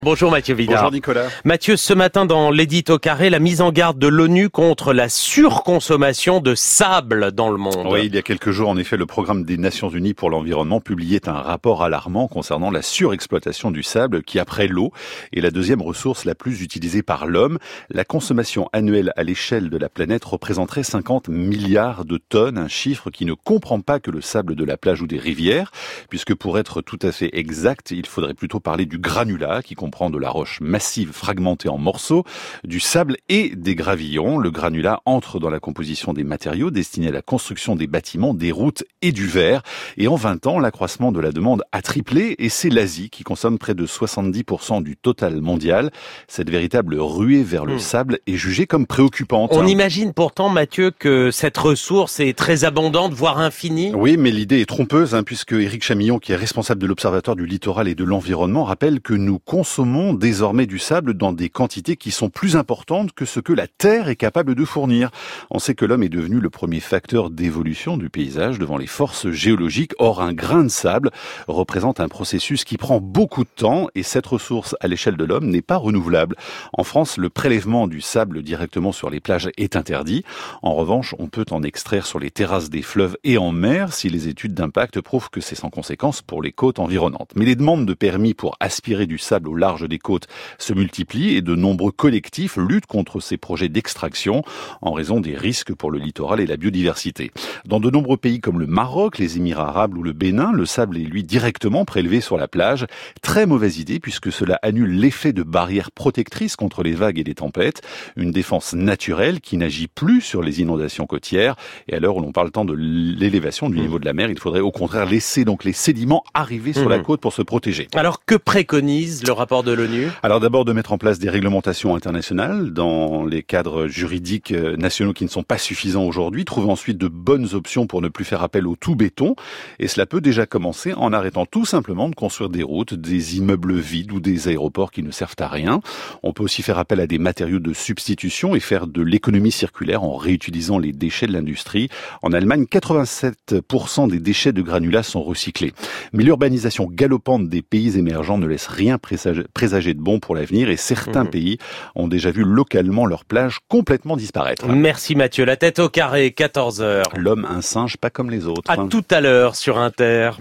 Bonjour Mathieu Vidard. Bonjour Nicolas. Mathieu, ce matin dans l'édito carré, la mise en garde de l'ONU contre la surconsommation de sable dans le monde. Oui, il y a quelques jours, en effet, le programme des Nations Unies pour l'environnement publiait un rapport alarmant concernant la surexploitation du sable qui, après l'eau, est la deuxième ressource la plus utilisée par l'homme. La consommation annuelle à l'échelle de la planète représenterait 50 milliards de tonnes, un chiffre qui ne comprend pas que le sable de la plage ou des rivières, puisque pour être tout à fait exact, il faudrait plutôt parler du granulat qui comprend de la roche massive fragmentée en morceaux, du sable et des gravillons. Le granulat entre dans la composition des matériaux destinés à la construction des bâtiments, des routes et du verre. Et en 20 ans, l'accroissement de la demande a triplé et c'est l'Asie qui consomme près de 70% du total mondial. Cette véritable ruée vers le sable est jugée comme préoccupante. On imagine pourtant, Mathieu, que cette ressource est très abondante, voire infinie. Oui, mais l'idée est trompeuse, puisque Éric Chamillon, qui est responsable de l'Observatoire du littoral et de l'environnement, rappelle que nous consommons désormais du sable dans des quantités qui sont plus importantes que ce que la Terre est capable de fournir. On sait que l'homme est devenu le premier facteur d'évolution du paysage devant les forces géologiques. Or, un grain de sable représente un processus qui prend beaucoup de temps et cette ressource à l'échelle de l'homme n'est pas renouvelable. En France, le prélèvement du sable directement sur les plages est interdit. En revanche, on peut en extraire sur les terrasses des fleuves et en mer si les études d'impact prouvent que c'est sans conséquence pour les côtes environnantes. Mais les demandes de permis pour aspirer du sable au large des côtes se multiplient et de nombreux collectifs luttent contre ces projets d'extraction en raison des risques pour le littoral et la biodiversité. Dans de nombreux pays comme le Maroc, les Émirats arabes ou le Bénin, le sable est lui directement prélevé sur la plage. Très mauvaise idée puisque cela annule l'effet de barrière protectrice contre les vagues et les tempêtes, une défense naturelle qui n'agit plus sur les inondations côtières. Et à l'heure où l'on parle tant de l'élévation du niveau de la mer, il faudrait au contraire laisser donc les sédiments arriver sur la côte pour se protéger. Alors que préconise le rapport de l'ONU ? Alors d'abord de mettre en place des réglementations internationales dans les cadres juridiques nationaux qui ne sont pas suffisants aujourd'hui, trouver ensuite de bonnes options pour ne plus faire appel au tout béton, et cela peut déjà commencer en arrêtant tout simplement de construire des routes, des immeubles vides ou des aéroports qui ne servent à rien. On peut aussi faire appel à des matériaux de substitution et faire de l'économie circulaire en réutilisant les déchets de l'industrie. En Allemagne, 87% des déchets de granulats sont recyclés. Mais l'urbanisation galopante des pays émergents ne laisse rien présager de bon pour l'avenir et certains pays ont déjà vu localement leurs plages complètement disparaître. Merci Mathieu. La tête au carré, 14h. L'homme, un singe pas comme les autres. À tout à l'heure sur Inter.